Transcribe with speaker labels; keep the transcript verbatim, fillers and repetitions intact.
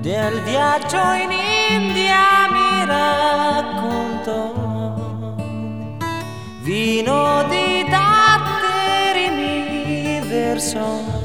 Speaker 1: del viaggio in India mi raccontò, vino di datteri mi versò.